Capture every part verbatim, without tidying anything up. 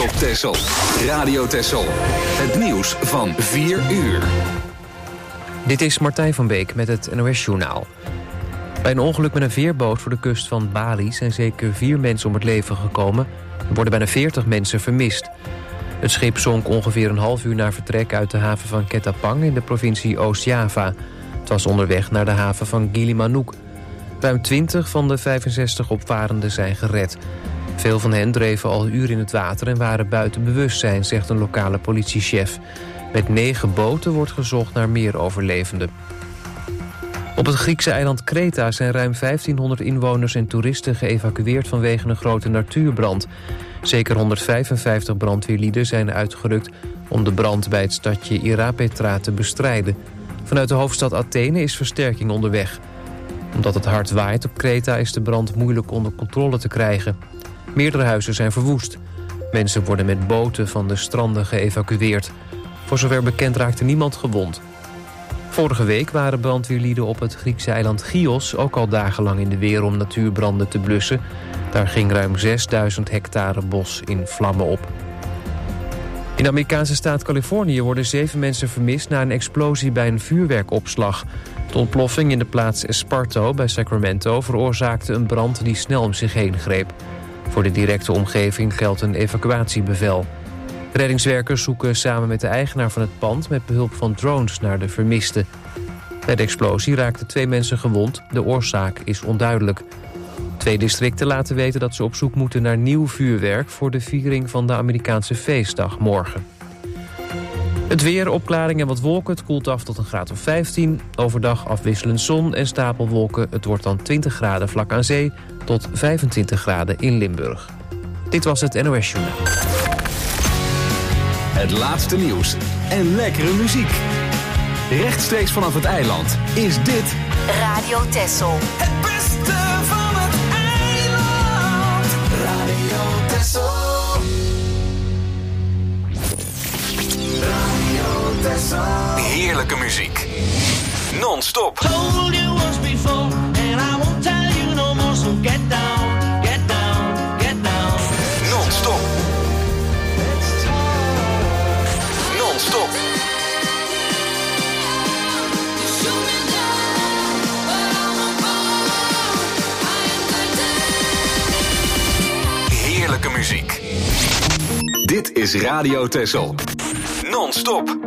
op Texel. Radio Texel. Het nieuws van vier uur. Dit is Martijn van Beek met het N O S-journaal. Bij een ongeluk met een veerboot voor de kust van Bali zijn zeker vier mensen om het leven gekomen. Er worden bijna veertig mensen vermist. Het schip zonk ongeveer een half uur na vertrek uit de haven van Ketapang in de provincie Oost-Java. Het was onderweg naar de haven van Gili-Manuk. Ruim twintig van de vijfenzestig opvarenden zijn gered. Veel van hen dreven al uren in het water en waren buiten bewustzijn, zegt een lokale politiechef. Met negen boten wordt gezocht naar meer overlevenden. Op het Griekse eiland Kreta zijn ruim vijftienhonderd inwoners en toeristen geëvacueerd vanwege een grote natuurbrand. Zeker honderdvijfenvijftig brandweerlieden zijn uitgerukt om de brand bij het stadje Ierapetra te bestrijden. Vanuit de hoofdstad Athene is versterking onderweg. Omdat het hard waait op Kreta is de brand moeilijk onder controle te krijgen. Meerdere huizen zijn verwoest. Mensen worden met boten van de stranden geëvacueerd. Voor zover bekend raakte niemand gewond. Vorige week waren brandweerlieden op het Griekse eiland Chios ook al dagenlang in de weer om natuurbranden te blussen. Daar ging ruim zesduizend hectare bos in vlammen op. In de Amerikaanse staat Californië worden zeven mensen vermist na een explosie bij een vuurwerkopslag. De ontploffing in de plaats Esparto bij Sacramento veroorzaakte een brand die snel om zich heen greep. Voor de directe omgeving geldt een evacuatiebevel. Reddingswerkers zoeken samen met de eigenaar van het pand met behulp van drones naar de vermisten. Bij de explosie raakten twee mensen gewond. De oorzaak is onduidelijk. Twee districten laten weten dat ze op zoek moeten naar nieuw vuurwerk voor de viering van de Amerikaanse feestdag morgen. Het weer, opklaring en wat wolken. Het koelt af tot een graad of vijftien. Overdag afwisselend zon en stapelwolken. Het wordt dan twintig graden vlak aan zee tot vijfentwintig graden in Limburg. Dit was het N O S-journaal. Het laatste nieuws en lekkere muziek. Rechtstreeks vanaf het eiland is dit Radio Texel. Het beste van het eiland. Radio Texel. Radio Texel. heerlijke muziek. Non-stop. Told you once before and I won't tell you no more, so get down, get down, get down. Non-stop. Non-stop. Heerlijke muziek. Dit is Radio Texel. Non-stop.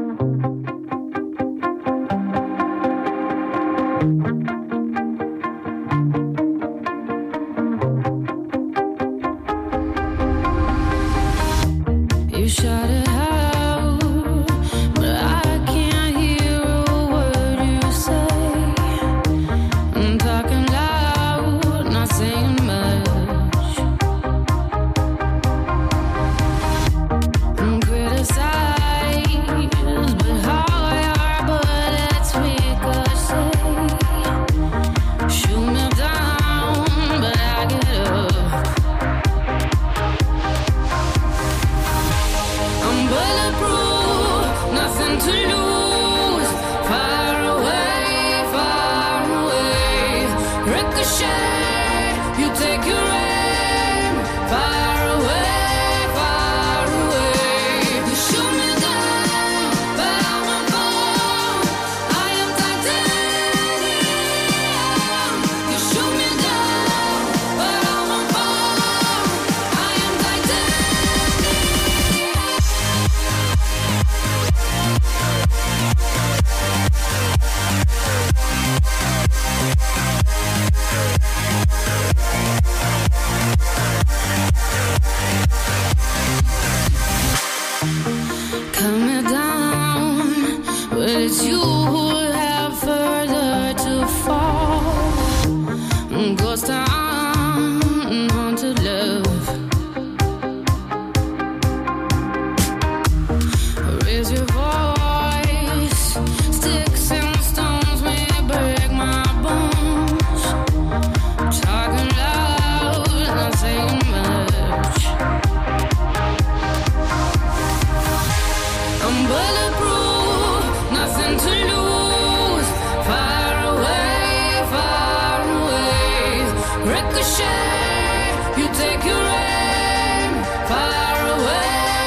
Ricochet, you take your aim far away.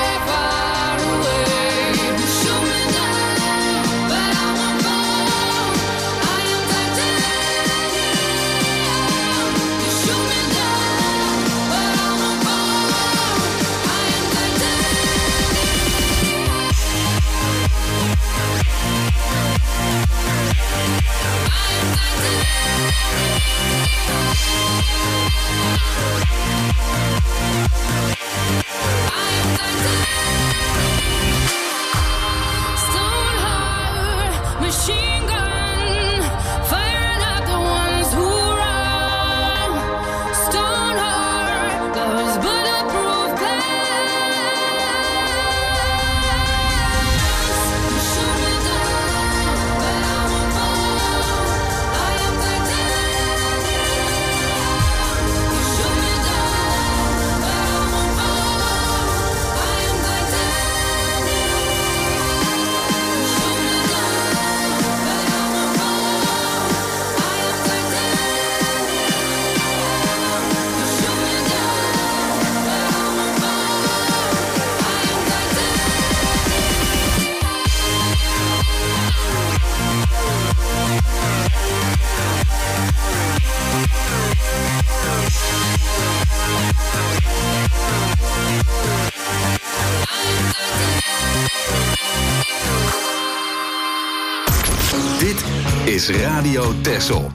Dit is Radio Texel.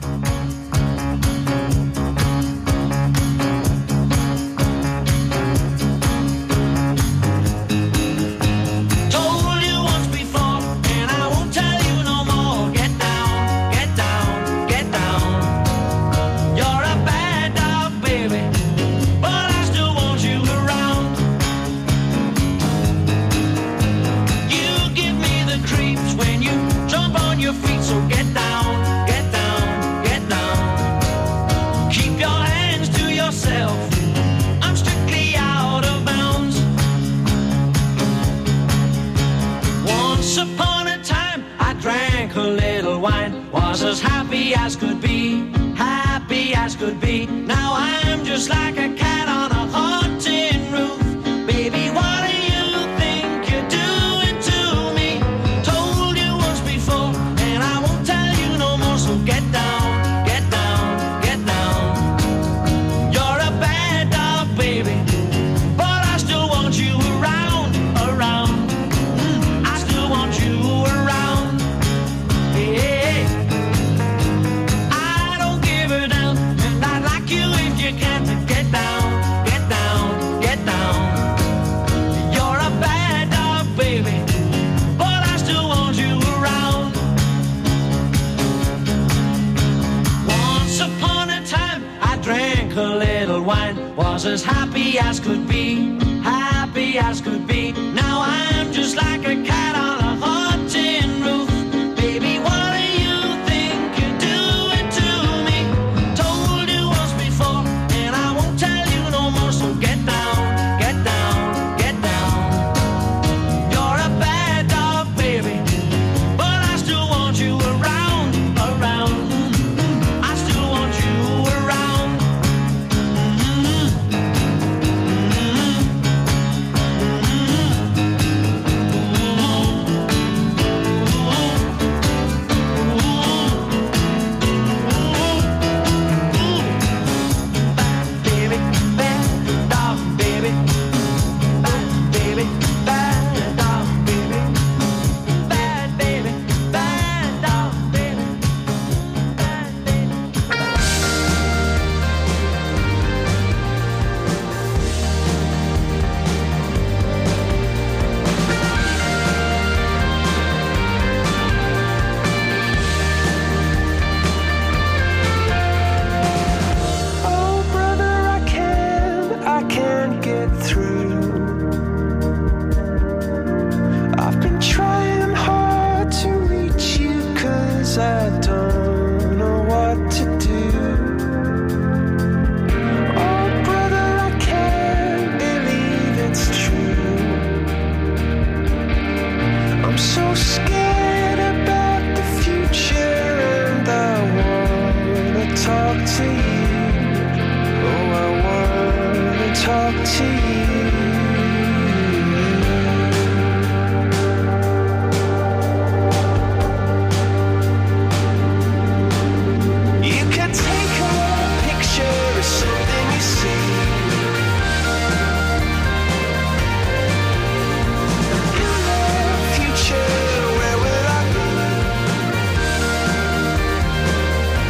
As happy as could be, happy as could be. Now I'm just like a cat on a hot tin roof. Baby, what do you think you're doing to me? Told you once before, and I won't tell you no more. So get down, get down, get down. You're a bad dog, baby, but I still want you around, around. Mm, I still want you around. Yeah. Was as happy as could be, happy as could be. Now I'm just like a cat on a hot tin roof. Baby, what do you think you're doing to me? Told you once before, and I won't tell you no more. So get down, get down, get down. You're a bad dog, baby, but I still want you around, around. I still want you around.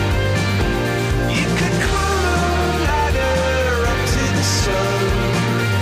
You could climb a ladder up to the sun.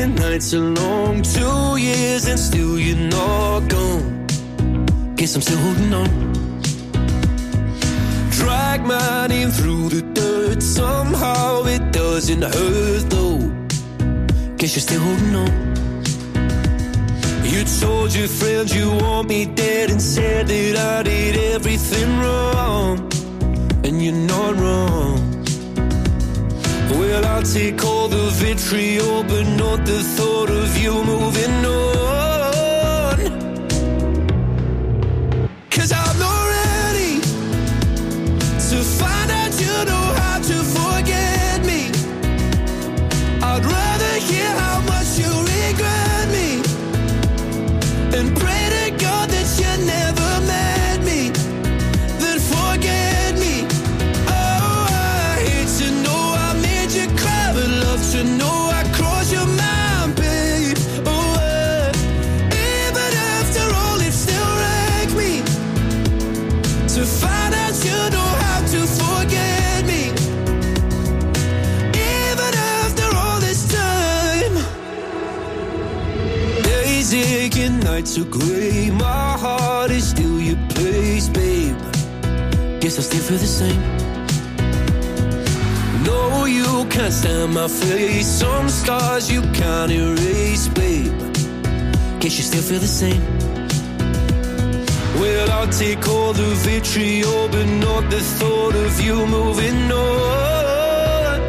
nights are long, two years and still you're not gone. Guess I'm still holding on. Drag my name through the dirt, somehow it doesn't hurt though. Guess you're still holding on. You told your friends you want me dead and said that I did everything wrong. And you're not wrong. Well, I'll take all the vitriol, but not the thought of you moving on. 'Cause I'm not ready to find out you know how to forget me. I'd rather hear how much you regret me and pray to God that you never met me, then forget me. Oh, I hate to know I made you cry, but love to know I crossed your mind, babe. Oh, uh, even after all, it still wrecked me to find out you know how to forget me. Even after all this time, days aching, nights are grey, my heart is still your place, babe. Guess I still feel the same. No, you can't stand my face, some scars you can't erase, babe. Guess you still feel the same. Well, I'll take all the vitriol, but not the thought of you moving on.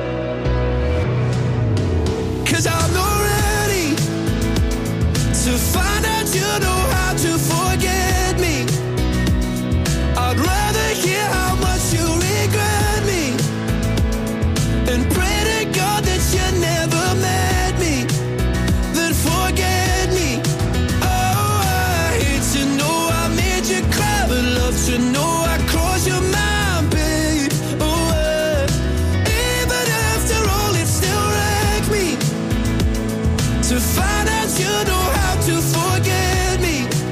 'Cause I'm not ready to find out you know how to forget me. I'd rather hear how much you regret me and pray to God that you never met me, then forget me. Oh, I hate to know I made you cry, but love to know I crossed your mind, babe. Oh, uh, even after all, it still wrecked me to find out you know how to forget me.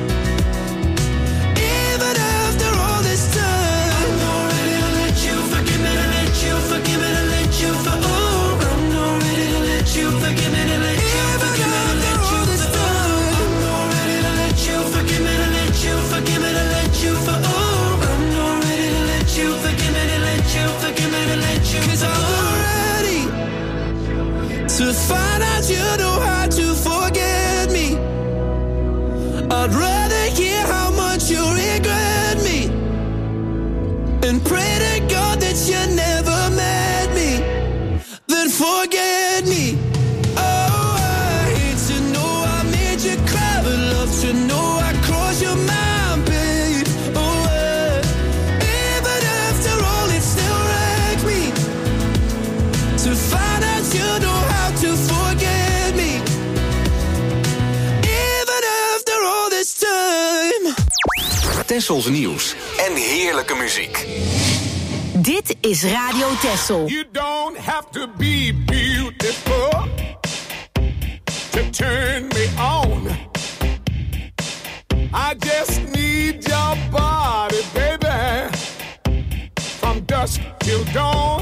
Even after all this time, I'm not ready to let you forgive me, to let you forgive me, to let you for oh, I'm not ready to let you forgive me, to let you forgive me, to let you for oh, I'm not ready to let you forgive me, to let you forgive me, to let you for oh, I'm not ready to let you forgive me, to let you forgive me, to let you 'cause I'm not ready to find out you know how to forget me. I'd rather hear how much you regret me and pray to God that you never met me, then forget me. Oh, I hate to know I made you cry, but love to know I crossed your mind, babe. Oh, uh, even after all, it still wrecked me to find out you know how to forget me. Even after all this time. Tessels nieuws en heerlijke muziek. Dit is Radio Tessel. You don't have to be beautiful to turn me on. I just need your body, baby, from dusk till dawn.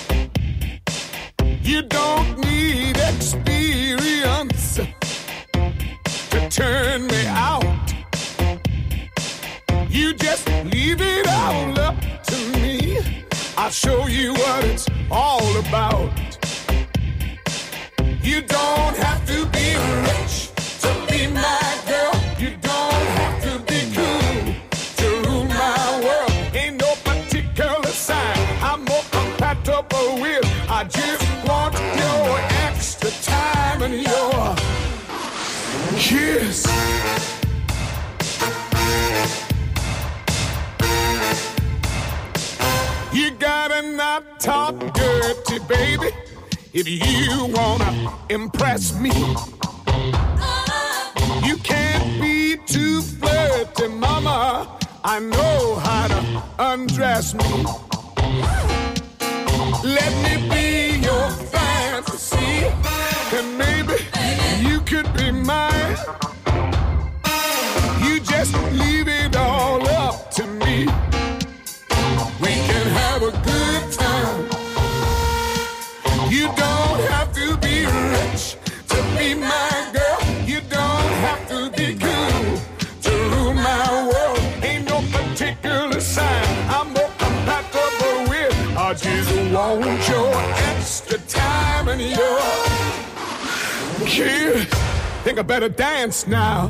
You don't need experience to turn me out. You just leave it all up to me. I'll show you what it's all about. You don't have to be rich to be my girl. You don't have to be cool to rule my world. Ain't no particular sign I'm more compatible with. I just want your extra time and your kiss. You gotta not talk dirty, baby, if you wanna impress me. You can't be too flirty, mama. I know how to undress me. Let me be your fantasy, and maybe you could be mine. You just leave it all up to me. We can have a good time. You don't have to be rich to be mine. want your extra time and your kid. Think I better dance now.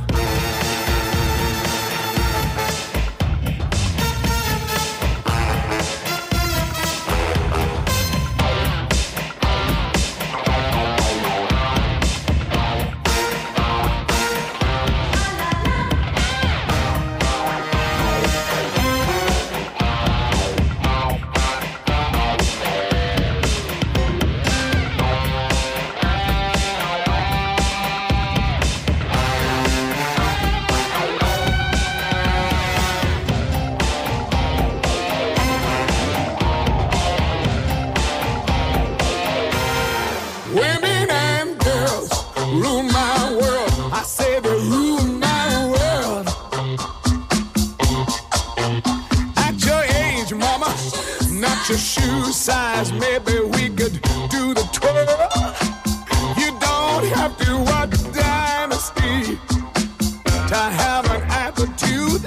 Your shoe size, maybe we could do the twirl. You don't have to watch Dynasty to have an attitude.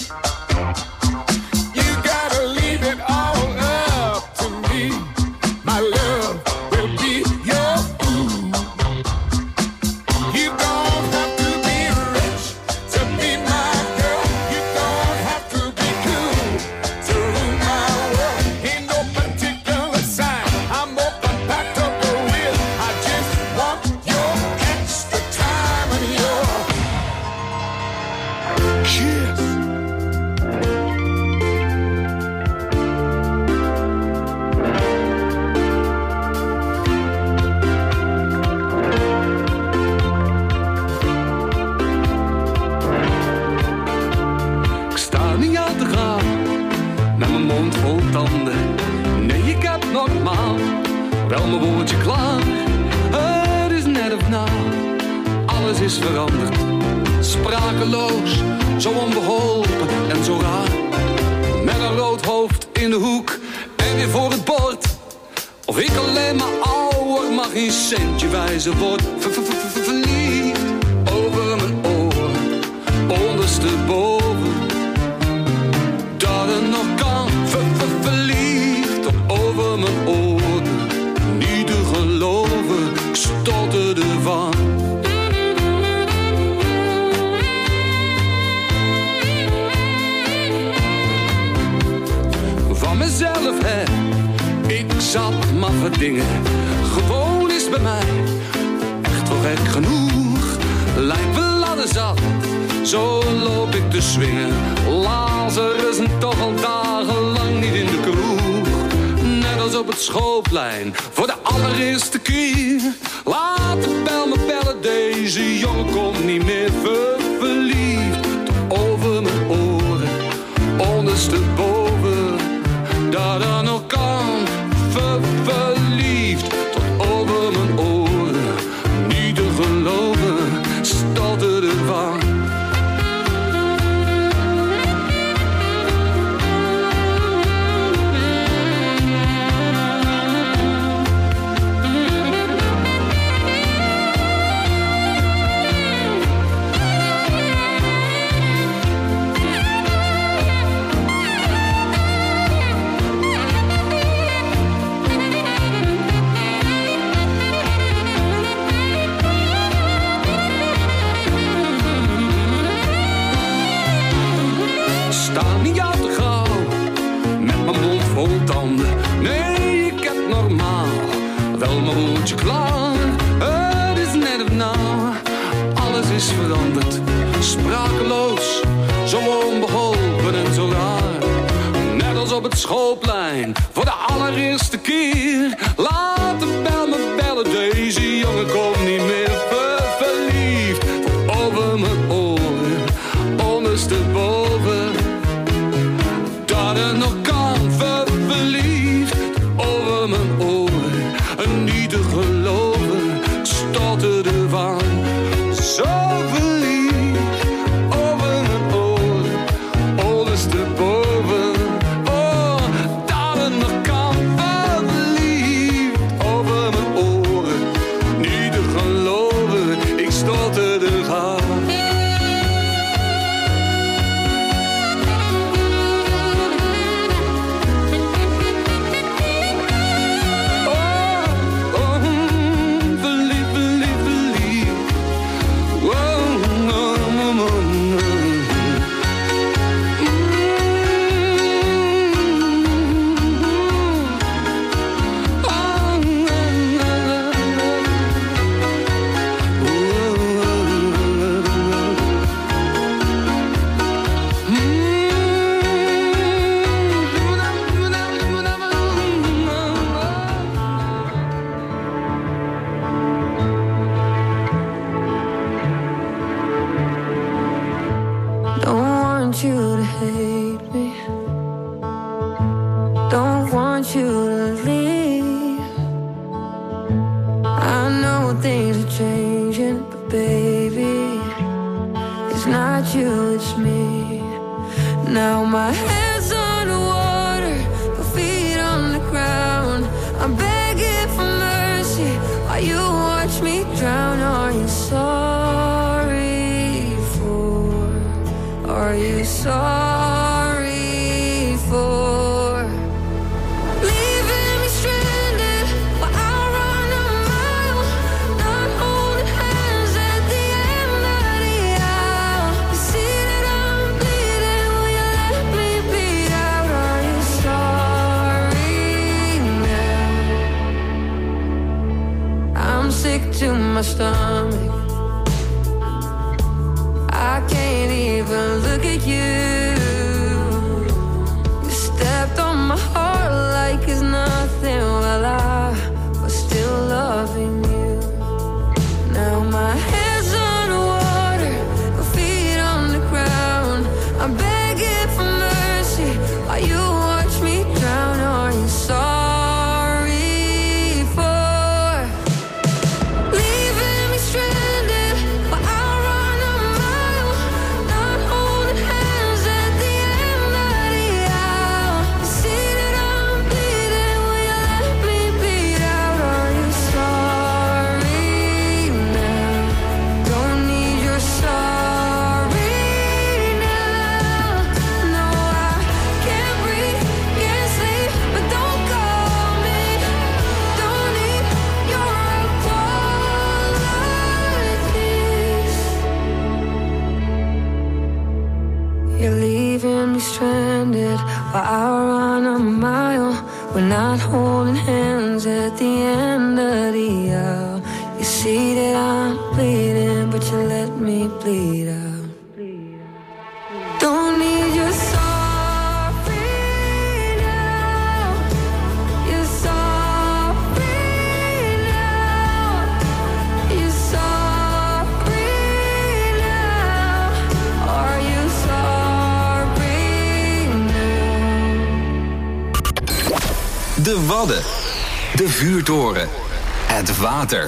You gotta leave it all up to me. My love will be your food. You don't have to be rich to be my girl. You don't have to be cool to rule my world. Ain't no particular sign I'm more compatible with. I just want your extra time and your kiss. Ik sta niet aan te gaan, met mijn mond vol tanden. Nee, ik heb normaal wel mijn woordje klaar. Het is net of na, alles is veranderd. Sprakeloos, zo onbeholpen en zo raar. Met een rood hoofd in de hoek en weer voor het bord. Of ik alleen maar ouder, mag geen centje wijzen word. Ver, ver, ver, ver, verliefd over mijn oren, ondersteboven. Dat het nog kan, ver, ver, verliefd tot over mijn oren. Niet te geloven, ik stotterde van. Van mezelf, hè, ik zat maffe dingen. Gewoon is bij mij echt wel gek genoeg. Lijkt wel ladder zat, zo loop ik te swingen. Lazarus en toch al dagenlang niet in de kroeg. Net als op het schoolplein, voor de allereerste keer. Laat de bel me bellen, deze jongen komt niet meer ver, verliefd. Tot over mijn oren, ondersteboven. Dat dan nog kan, ver, verliefd. Tot over mijn oren, niet te geloven, stotterde van. Nee, ik heb normaal wel mijn woordje klaar. Het is net of na, alles is veranderd. Sprakeloos, zo onbeholpen en zo raar. Net als op het schoolplein, voor de allereerste keer. Laat de bel me bellen, deze jongen komt niet meer ver, verliefd. Over mijn oren, ondersteboven. Dat er nog kan, ver, verliefd. Over mijn oren, en niet te geloven, ik stotterde van. Zo verliefd, over mijn oren, ondersteboven. Oh, dat er nog kan, ver, verliefd. you to leave. I know things are changing, but baby, it's not you, it's me. Now my head's underwater, my feet on the ground. I'm begging for mercy while you watch me drown. Are you sorry for? Are you sorry for leaving me stranded while I run a mile, not holding hands at the end of the aisle? You see that I'm bleeding, will you let me bleed out? Are you sorry now? I'm sick to my stomach, I can't even look at you. You stepped on my heart like it's nothing, while I was still loving you. Now my head's underwater, my feet on the ground. I'm begging for mercy while you watch me drown. Are you sorry for leaving me stranded while I run a mile, not holding hands at the end of the aisle? You see that I'm bleeding, will you let me bleed out? Are you sorry now? Don't need your sorry now. No, I can't breathe, can't sleep, but don't call me. Don't need your apologies. You're leaving me stranded while I run a mile. We're not holding hands at the end of the aisle. You see that I'm bleeding, but you let me bleed out. Don't need your sorry now. You're sorry now. You're sorry now. Are you sorry now? De Wadden. De vuurtoren. Het water.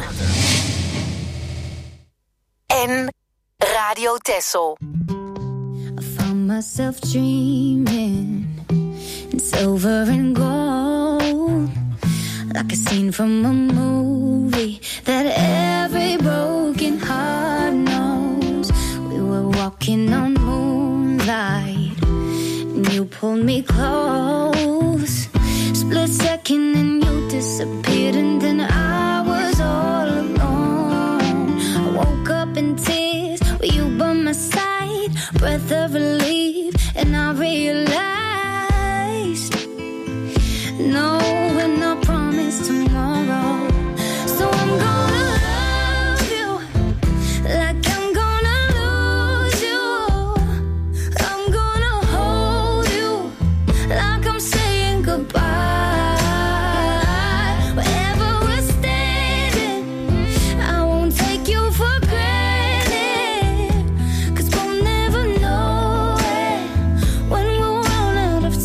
En Radio Texel. I found myself dreaming in silver and gold, like a scene from a movie that every broken heart knows. We were walking on moonlight, and you pulled me close. Split second and you disappeared, and then I was all alone. I woke up in tears with you by my side, breath of relief, and I realized no, we're not promised tomorrow. So I'm gonna love you like I'm gonna lose you. I'm gonna hold you like I'm saying goodbye. Wherever we're standing, I won't take you for granted, 'cause we'll never know it when we'll run out of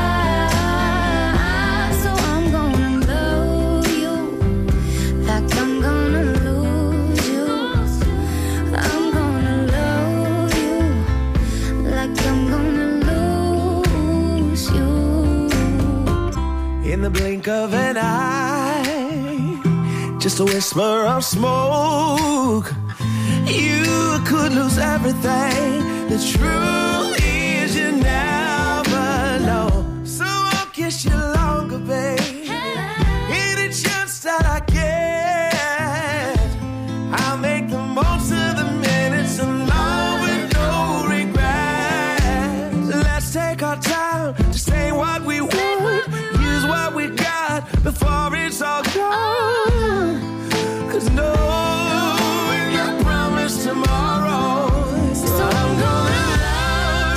time. So I'm gonna love you like I'm gonna lose you. I'm gonna love you like I'm gonna lose you. In the blink of an eye, just a whisper of smoke, you could lose everything. The truth is you never know. So I'll kiss you longer, babe. Any chance that I get, I'll make the most of the minutes alone with no regrets. Let's take our time to say what we want, use what we got before it's all gone. 'Cause no, we're not promised tomorrow. So I'm gonna love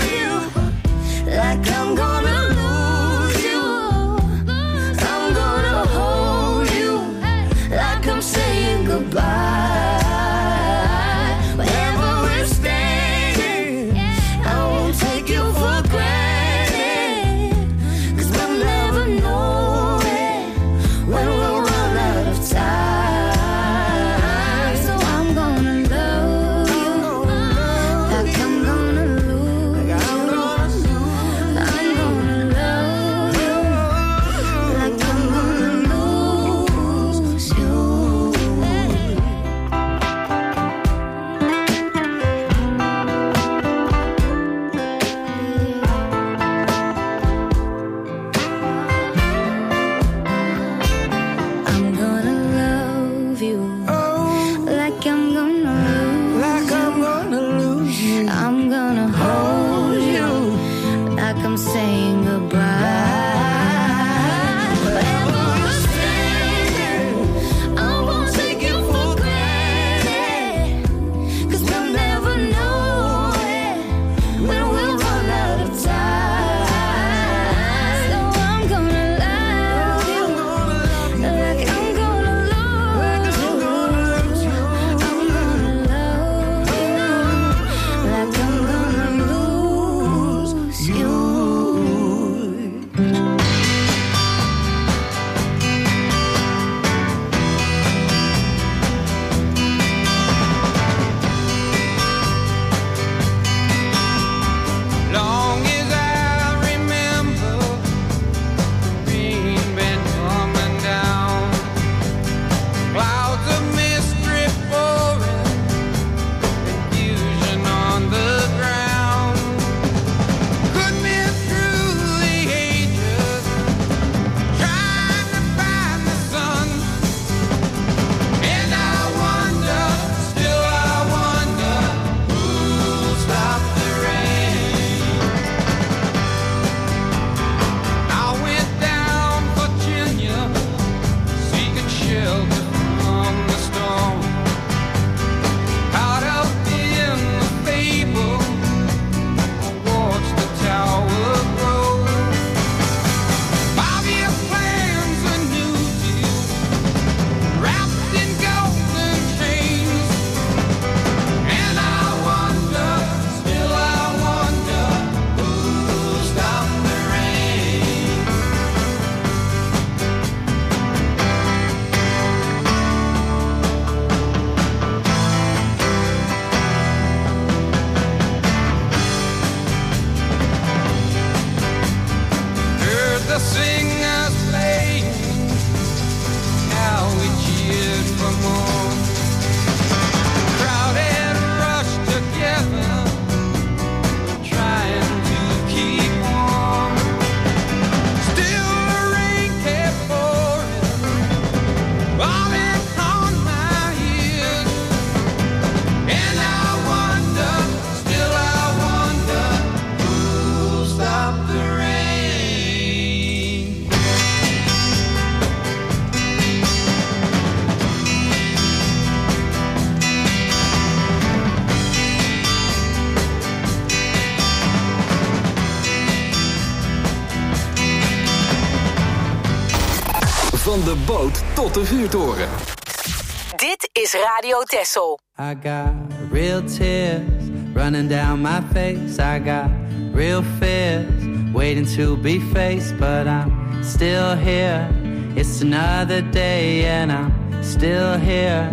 Van de boot tot de vuurtoren. Dit is Radio Texel. I got real tears running down my face. I got real fears waiting to be faced, but I'm still here. It's another day and I'm still here.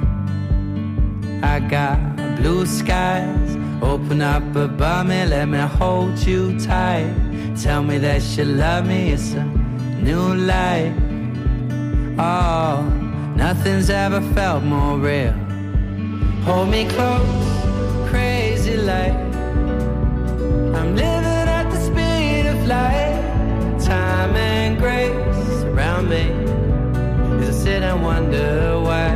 I got blue skies open up above me, let me hold you tight. Tell me that you love me, it's a new life. Oh, nothing's ever felt more real. Hold me close, crazy light. I'm living at the speed of light. Time and grace around me as I sit and wonder why.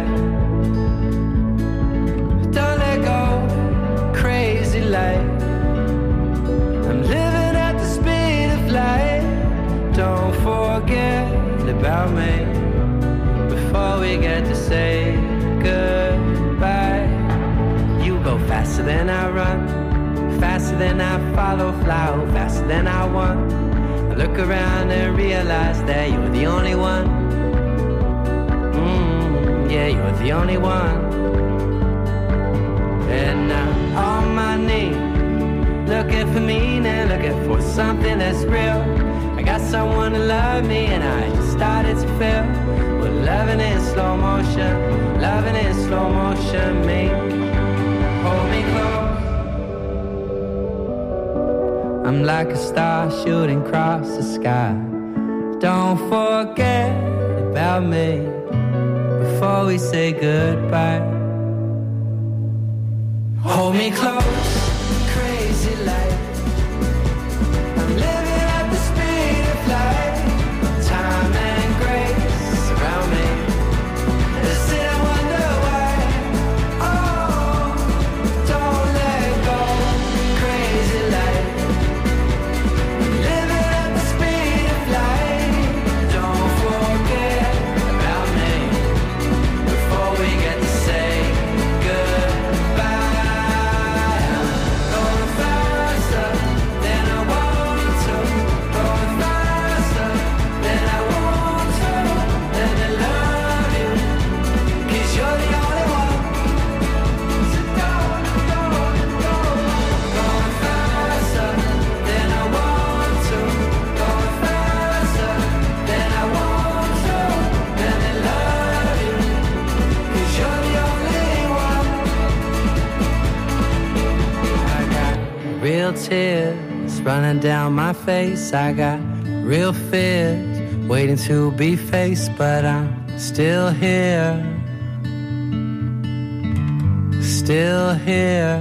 Don't let go, crazy light. I'm living at the speed of light. Don't forget about me before we get to say goodbye. You go faster than I run, faster than I follow, fly faster than I want. I look around and realize that you're the only one. Mm, yeah, you're the only one. And I'm on my knees, looking for meaning, looking for something that's real. I got someone to love me and I just started to feel. But loving in slow motion, loving in slow motion, me. Hold me close. I'm like a star shooting across the sky. Don't forget about me before we say goodbye. Hold me close, crazy light. I'm living at the speed of light. Time and grace around me. And I sit and wonder why. Oh, don't let go, crazy light. I'm living at the speed of light. Don't forget about me before we get to say goodbye. Real tears running down my face. I got real fears waiting to be faced, but I'm still here, still here.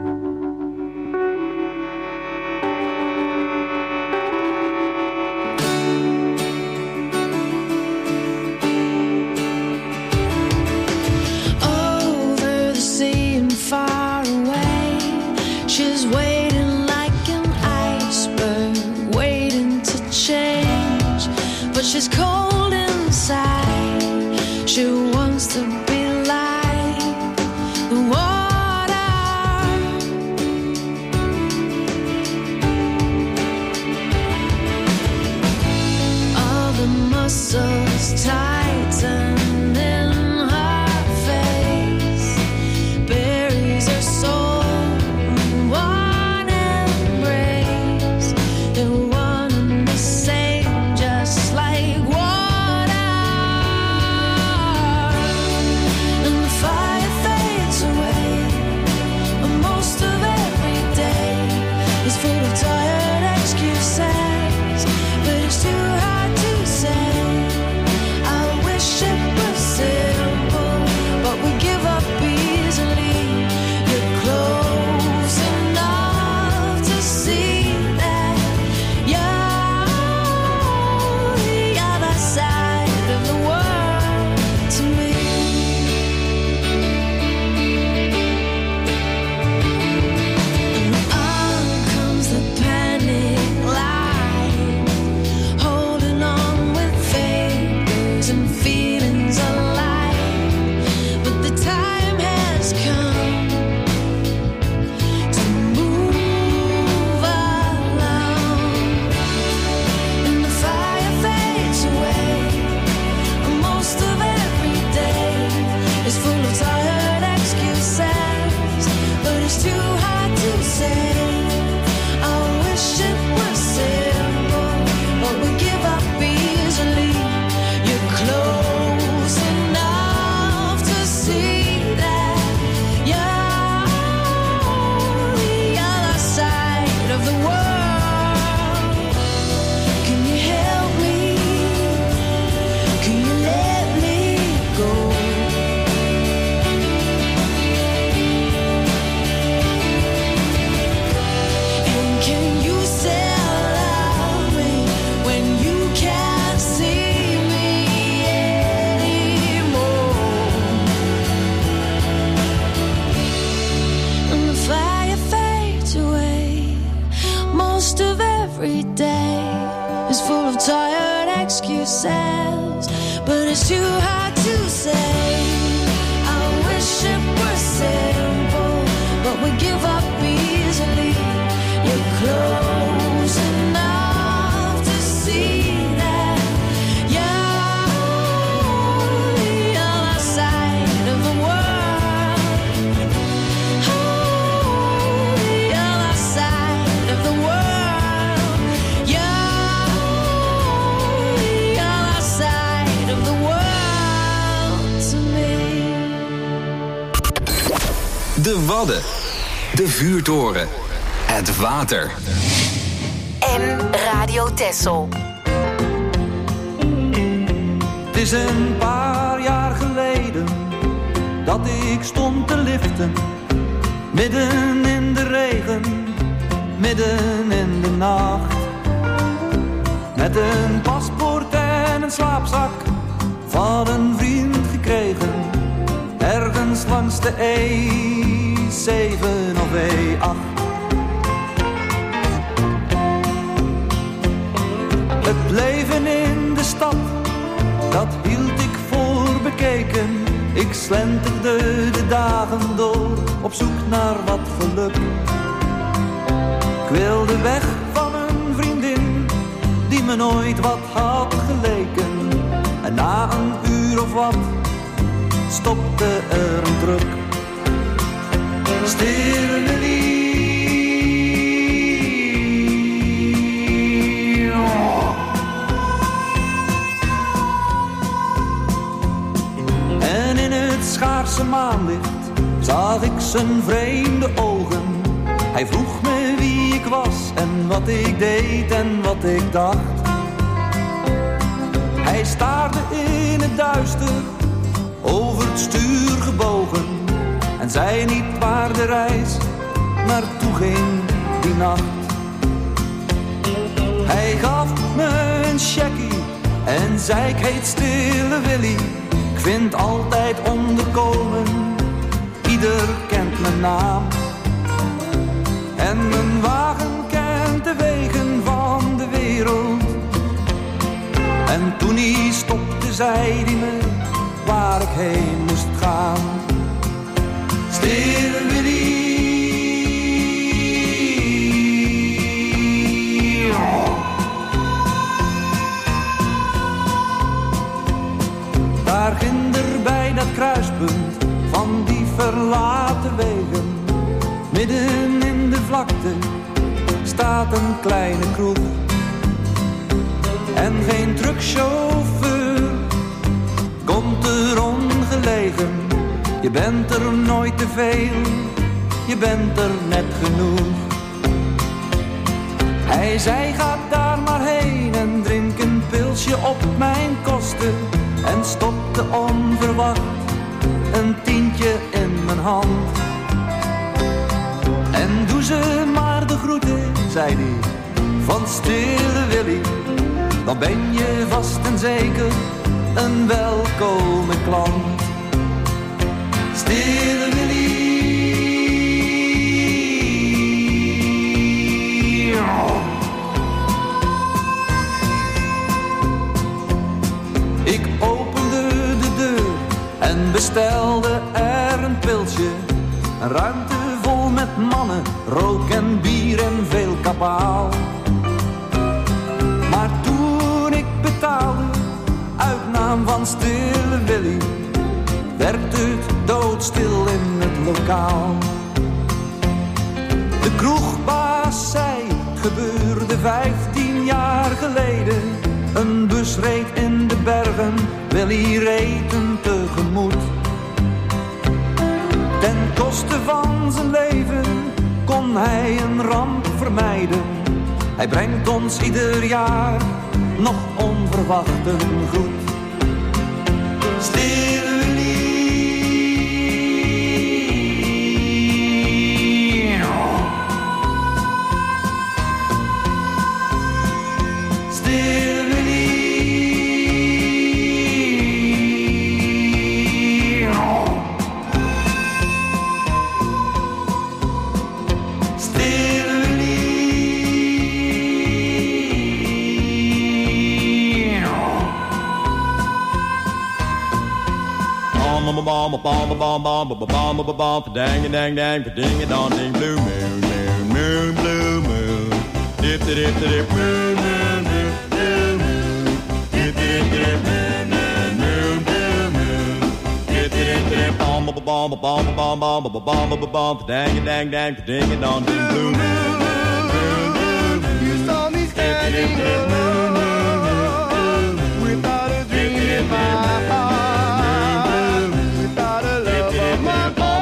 Over the sea and far away, she's waiting like an iceberg, waiting to change. But she's cold inside. She wants to be like the water. All the muscles tighten in her face, buries her soul in one embrace. They're one and the same, just like water. And the fire fades away, and most of every day is full of tired excuses, but it's too hard to say. I wish it would full of tired excuses, but it's too hard to say. I wish it were simple, but we give up easily. You're close enough to see that you're the other side of the world. Oh, the other side of the world. You're the other side of the world to me. De Wadden. De vuurtoren. Het water. En Radio Texel. Het is een paar jaar geleden dat ik stond te liften. Midden in de regen, midden in de nacht. Met een paspoort en een slaapzak van een vriend gekregen. Ergens langs de E zeven of E acht. Het leven in de stad, dat hield ik voor bekeken. Ik slenterde de dagen door, op zoek naar wat geluk. Ik wilde weg van een vriendin, die me nooit wat had geleken. En na een uur of wat, stopte er een druk. Stille Willy. En in het schaarse maanlicht zag ik zijn vreemde ogen. Hij vroeg me wie ik was en wat ik deed en wat ik dacht. Hij staarde in het duister, over het stuur gebogen, en zei niet waar de reis naartoe ging die nacht. Hij gaf me een checkie en zei ik heet Stille Willy. Ik vind altijd onderkomen, ieder kent mijn naam. En mijn wagen kent de wegen van de wereld. En toen hij stopte zei hij me waar ik heen moest gaan. Stille Willy. Daar ginder bij dat kruispunt van die verlaten wegen, midden in de vlakte staat een kleine kroeg. En geen truckchauffeur komt er ongelegen. Je bent er nooit te veel, je bent er net genoeg. Hij zei ga daar maar heen en drink een pilsje op mijn kosten. En stopte onverwacht een tientje in mijn hand. En doe ze maar de groeten, zei hij, van Stille Willy. Dan ben je vast en zeker een welkome klant. Stille Willy. Ik opende de deur en bestelde er een pilsje. Een ruimte vol met mannen, rook en bier en veel kabaal. Maar toen ik betaalde, uit naam van Stille Willy, werd het doodstil in het lokaal. De kroegbaas zei, het gebeurde vijftien jaar geleden. Een bus reed in de bergen, Willy reed hem tegemoet. Ten koste van zijn leven kon hij een ramp vermijden. Hij brengt ons ieder jaar nog onverwacht een groet. Stille Willy. Stille Willy. Stille Willy. bomb, bomb, bomb, bomb, bomb, bomb, bomb, bomb, dang, dang, dang, ding, a dong, ding, blue moon, moon, moon, blue moon, dip, dip, dip, dip, moon, moon, moon, blue moon, dip, dip, dip, moon, moon, moon, blue moon, dip, dip, dip, bomb, bomb, bomb, bomb, bomb, bomb, bomb, bomb, dang, dang, dang, ding, a dong, ding, blue moon, moon, moon, you saw me standing alone without a dream in my heart, without a love of my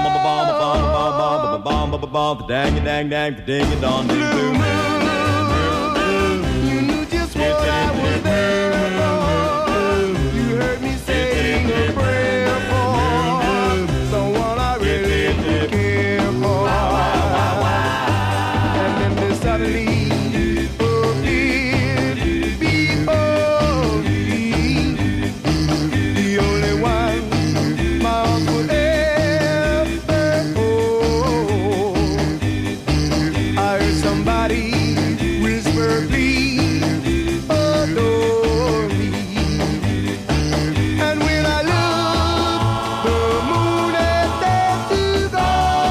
heart. Dang, dang, dang, ding, a dong, ding, blue moon. You knew just what I was there for. You heard me saying a prayer for someone I really did care for. And then they suddenly appeared before me, the only one my arms would ever hold. I heard somebody whisper, please adore me. And when I looked, the moon had set to go.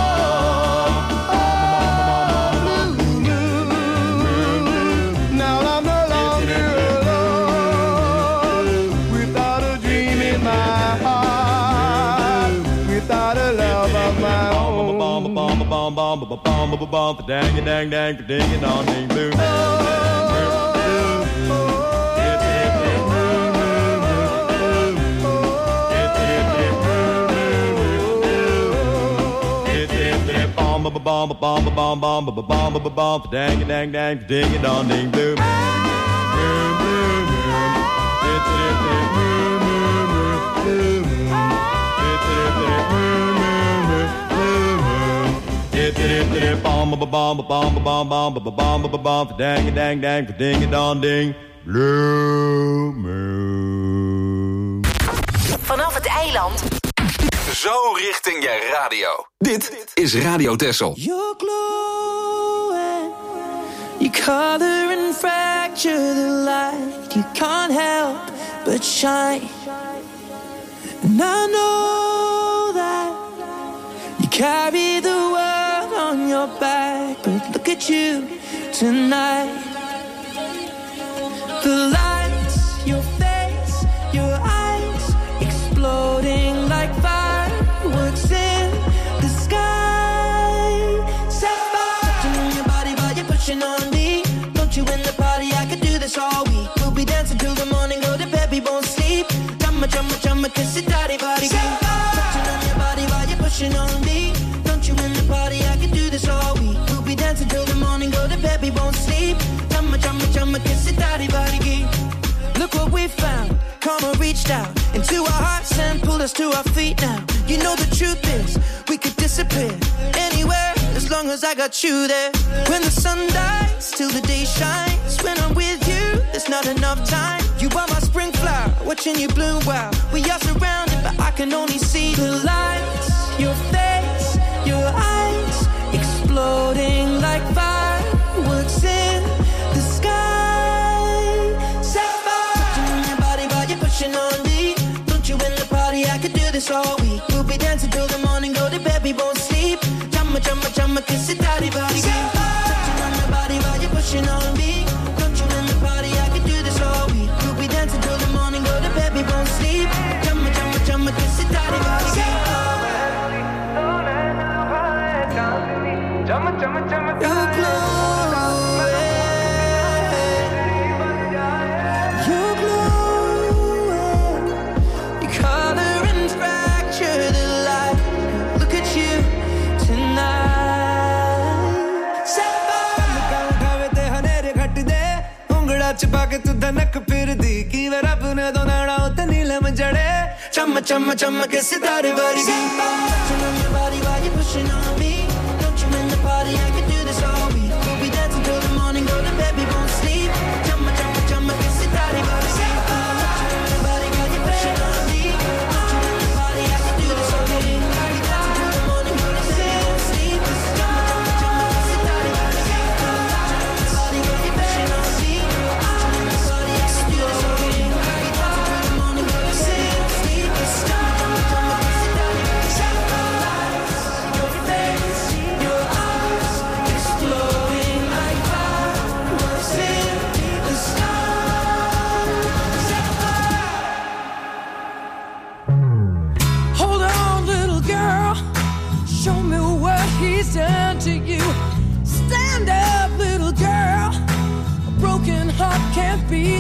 Blue moon. Now I'm no longer alone, without a dream in my heart, without a love of my own. Dang, dang, dang, ding, dong, ding, blue. Bomb, bomb, bomb, bomb, bomb, bomb, bomb, bomb, dang, dang, dang, ding, dong, ding, blue. Bomb, bomb, bomb, bomb, bomb, bomb, bomb, bomb, dang, dang, dang, ding, dong, ding, blue moon. Vanaf het eiland. Zo richting je radio. Dit is Radio Texel. You're glowing, you color and fracture the light. You can't help but shine. And I know that you carry the world on your back, but look at you tonight. The lights, your face, your eyes, exploding like fireworks in the sky. Sapphire, touching on your body while you're pushing on me. Don't you in the party? I could do this all week. We'll be dancing till the morning, go to bed, we won't sleep. Chumma, chumma, chumma, kiss it, daddy, body. Touching on your body while you're pushing on me. Don't you in the party? I could do this all week. We'll be dancing till the morning, go to bed, we won't sleep. Chumma, chumma, chumma, kiss it, daddy, body. Look what we found. Karma reached out into our hearts and pulled us to our feet now. You know the truth is, we could disappear anywhere as long as I got you there. When the sun dies, till the day shines. When I'm with you, there's not enough time. You are my spring flower, watching you bloom wild. We are surrounded, but I can only see the lights. Your face, your eyes, exploding like fireworks in the sky. Sapphire, touching on your body while you're pushing on me. Don't you in the party? I could do this all week. We'll be dancing till the morning, go to bed, we won't sleep. Chumma, chumma, chumma, kiss it, daddy, body. Touching on your body while you're pushing on me. Don't you in the party? I could do this all week. We'll be dancing till the morning, go to bed, we won't sleep. Chumma, chumma, chumma, kiss it, daddy, body. You're glowing, you're glowing. You color and fracture the light. Look at you tonight. Sapphire. उठावे ते हनेरे घट दे उंगड़ा चिपा के तू धनक फिर दी की वे रब ने दो नाड़ा उते नीलम जड़े Chumma, chumma, chumma, kiss it, daddy, body. Touching on your body while you're pushing on me. Don't you in the party? I could do this all week. We'll be dancing till the morning, go to bed, we won't sleep. Chumma, chumma, chumma, kiss it, daddy, body. Touching on your body while you're pushing on me. Don't you in the party? I could do this all week. We'll be dancing till the morning, go to bed, we won't sleep. Chumma, chumma, chumma, kiss it, daddy, body. Touching on your body while you're pushing on me. Don't you in the party? I could do this all week. We'll be dancing till the morning, go to bed, we won't sleep. Chumma, chumma, chumma, kiss it,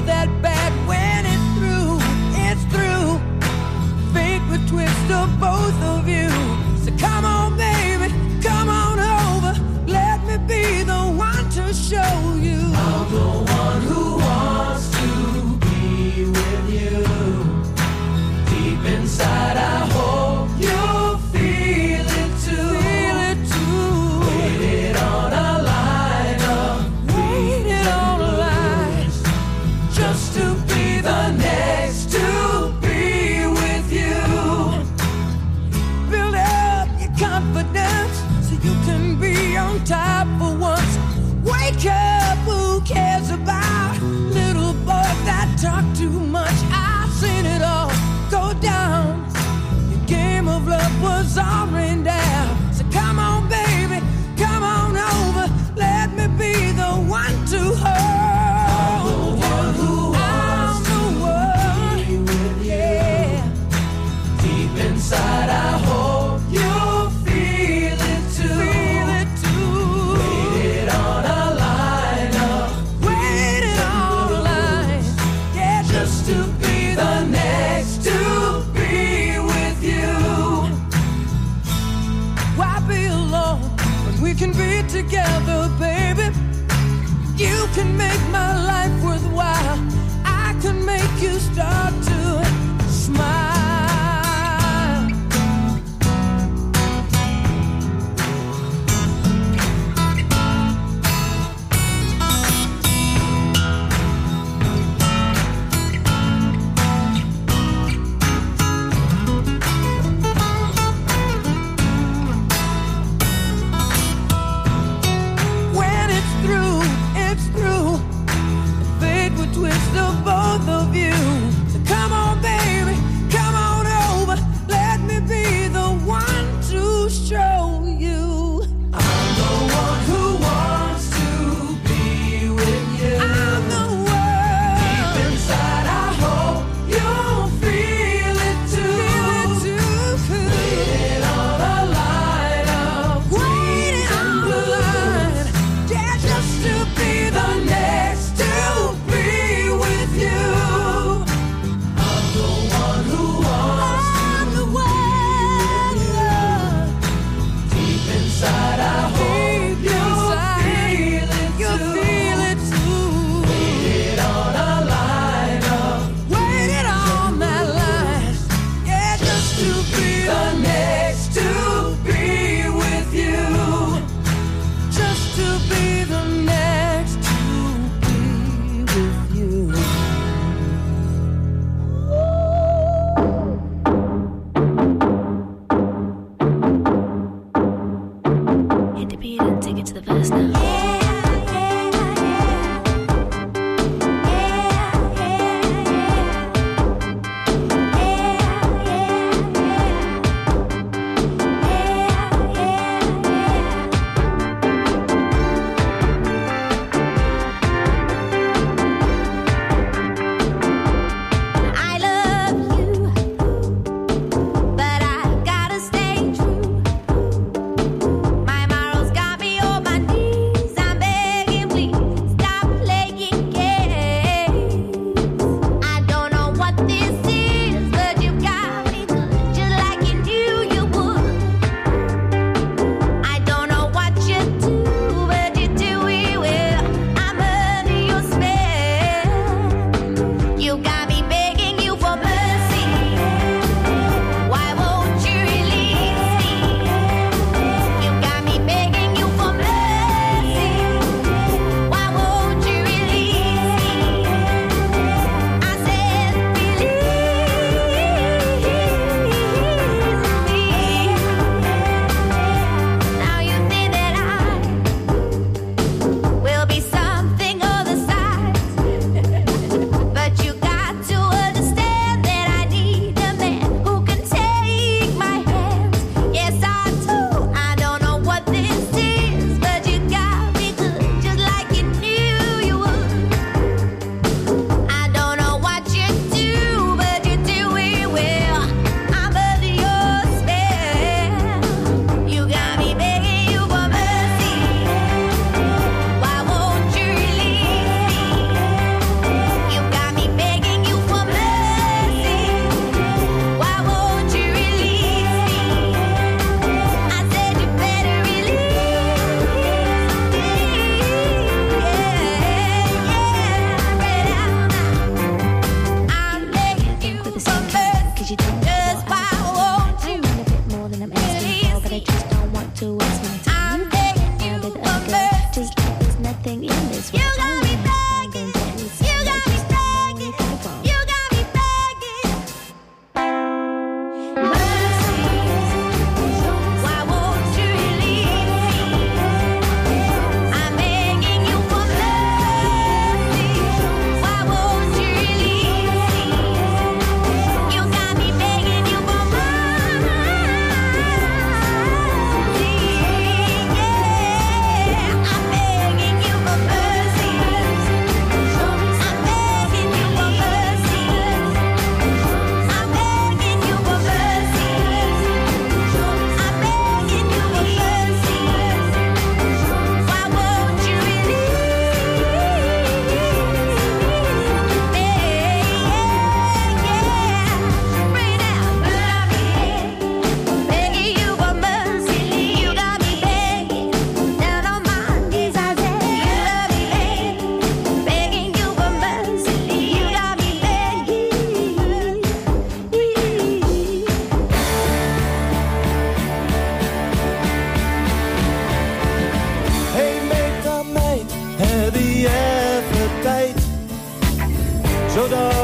that bad when it's through, it's through. Fate would twist of both of you. So come on, baby, come on over. Let me be the one to show you. I'm the one who wants to be with you. Deep inside, I hope you'll feel it too. Feel it too. Waited on a line of waited on a line just to be the next to be with you. Build up your confidence so you can be on top for once. Wake up, who cares about little boys that talk too much? I've seen it all go down. The game of love was all rained down. So come on, baby, come on over. Let me be the one to hold you. I'm the one who wants to be with you. Yeah. Deep inside, I hope you'll feel it too. Feel it too. Waited on a line up. Waited on a line. Yeah, just to be the next to be with you. Why be alone when we can be together, baby? You can make my life worthwhile. I can make you start to smile.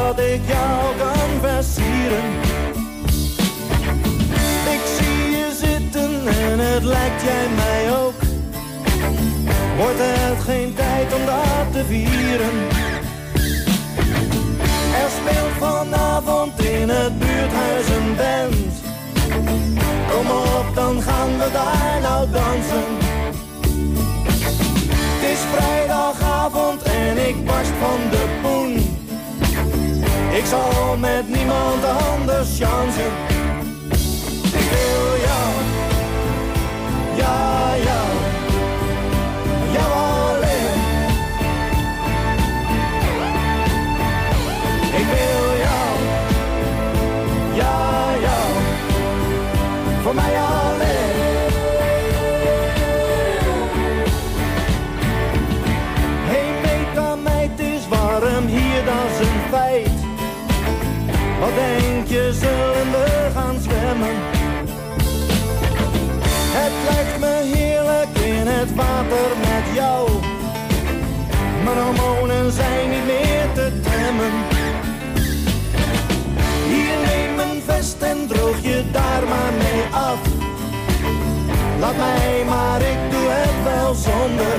dat ik jou kan versieren. Ik zie je zitten en het lijkt jij mij ook. Wordt het geen tijd om dat te vieren? Er speelt vanavond in het buurthuis een band. Kom op, dan gaan we daar nou dansen. Het is vrijdagavond en ik barst van de poen. Ik zal met niemand anders chansen. Ik wil jou, ja, jou, jou alleen. Ik wil jou, ja, jou, voor mij alleen. Hey Meta meid, het is warm hier, dat is een feit. Wat denk je, zullen we gaan zwemmen? Het lijkt me heerlijk in het water met jou. Mijn hormonen zijn niet meer te temmen. Hier, neem een vest en droog je daar maar mee af. Laat mij maar, ik doe het wel zonder.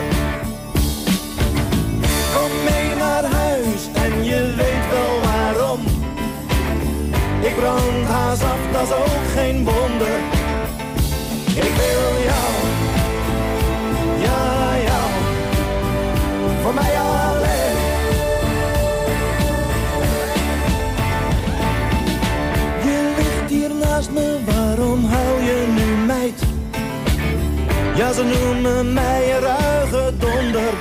Kom mee naar huis en je weet wel waarom. Ik brand haast af, dat is ook geen wonder. Ik wil jou, ja, jou, voor mij alleen. Je ligt hier naast me, waarom huil je nu meid? Ja, ze noemen mij een ruige donder.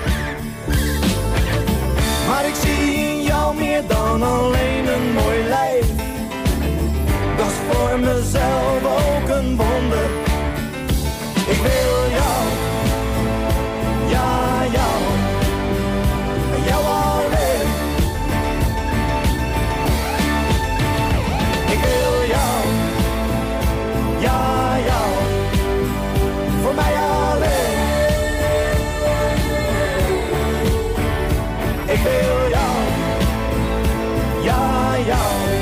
Maar ik zie in jou meer dan alleen een mooi lijf. Dat is voor mezelf ook een wonder. Ik wil jou, ja, jou, jou alleen. Ik wil jou, ja, jou, voor mij alleen. Ik wil jou, ja, jou.